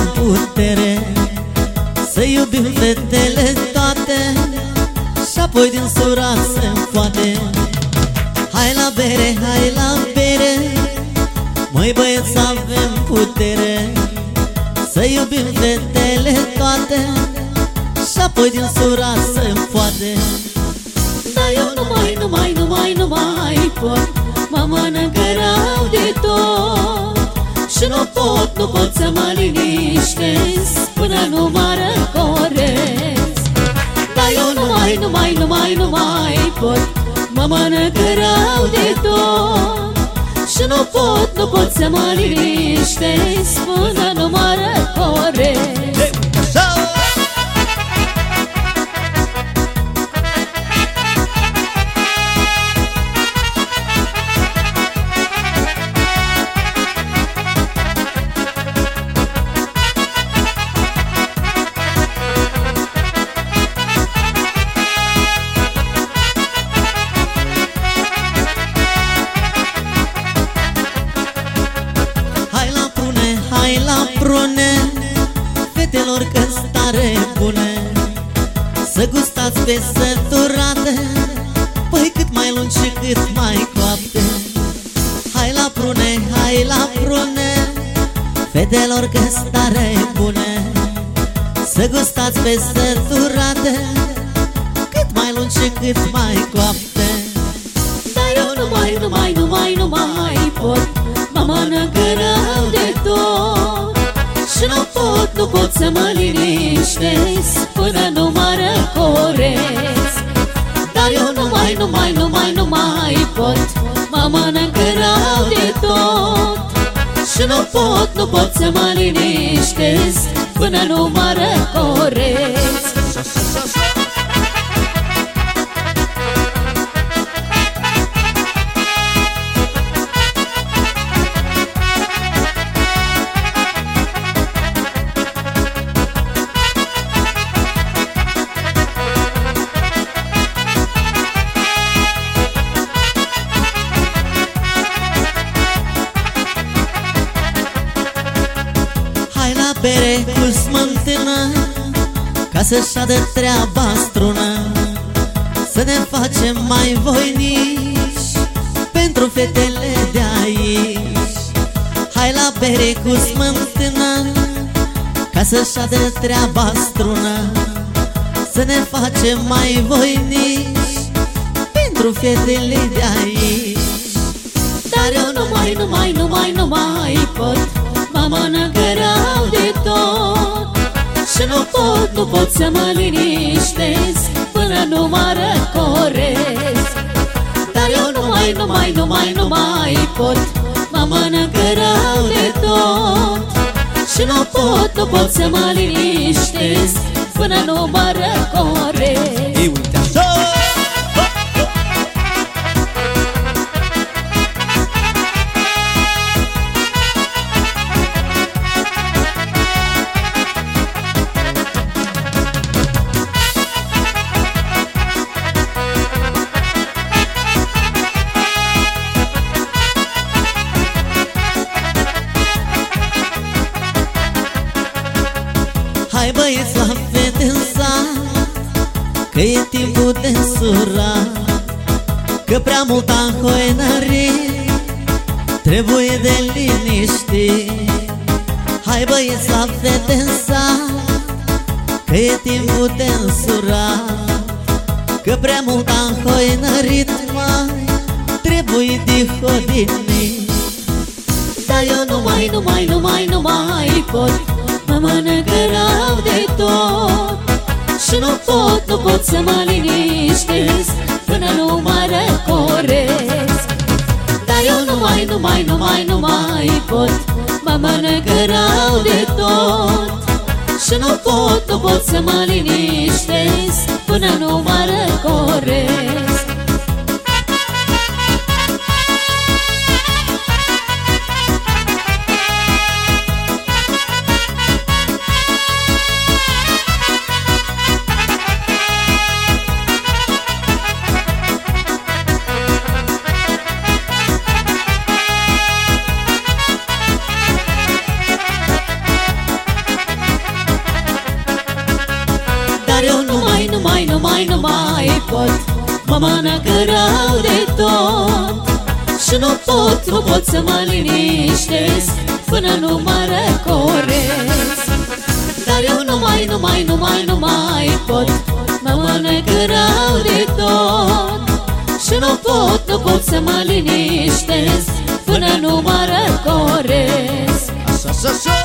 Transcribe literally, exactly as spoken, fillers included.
putere să iubim fetele toate și apoi din sura se poate. Hai la bere, hai la bere, măi băieți, avem putere să iubim fetele toate și apoi din sura se poate. Dar eu nu mai, nu mai, nu mai, nu mai pot, mă mănâncă rău de tot. Și nu pot, nu pot să mă liniștesc până nu mă răcoresc. Dar eu nu mai, nu mai, nu mai, nu mai pot, mă mănâncă rău de tot. Și nu pot, nu pot să mă liniștesc până nu mă răcoresc. Hai la prune, fetelor, că-s tare bune, să gustați pe săturate, păi cât mai lungi și cât mai coapte. Hai la prune, hai la prune, fetelor, că-s tare bune, să gustați pe săturate, cât mai lungi și cât mai coapte. Dar eu nu mai, nu mai, nu mai, nu mai pot, mă mănâncă rău de tot. Și nu pot, nu pot să mă liniștesc până nu mă răcoresc. Dar eu nu mai, nu mai, nu mai, nu mai pot, mă mănâncă rău de tot. Și nu pot, nu pot să mă liniștesc până nu mă răcoresc. Bere cu smântână, ca să-și adă treaba strună, să ne facem mai voinici pentru fetele de aici. Hai la bere cu smântână, ca să-și adă treaba strună, să ne facem mai voinici pentru fetele de aici. Dar eu nu mai, nu mai, nu mai, nu mai pot, mă mănâncă rău de tot. Și nu pot, nu pot să mă liniștesc până nu mă răcoresc. Dar eu nu mai, nu mai, nu mai, nu mai pot, mă mănâncă rău de tot. Și nu pot, nu pot să mă liniștesc până nu mă răcoresc. Ei, uite așa! Hai băieți la fete în sat, că e timpul de surat, că prea mult am hoinărit, trebuie de liniștit. Hai băieți la fete în sat, că e timpul de însurat, că prea mult am hoinărit, mai trebuie de hodinit. Dar eu nu mai, nu mai, nu mai, nu mai pot, mă mănâncă rău de tot. Și nu pot, nu pot să mă liniștesc până nu mă răcoresc. Dar eu nu mai, nu mai, nu mai, nu mai pot, mă mănâncă rău de tot. Și nu pot, nu pot să mă liniștesc până nu mă răcoresc. mai, nu mai pot. Mă mănâncă rău de tot. Și nu pot, nu pot să mă liniștesc până nu mă răcoresc. Dar eu nu mai, nu mai, nu mai, nu mai pot. Mă mănâncă rău de tot. Și nu pot, nu pot să mă liniștesc până nu mă răcoresc. Așa, așa, așa.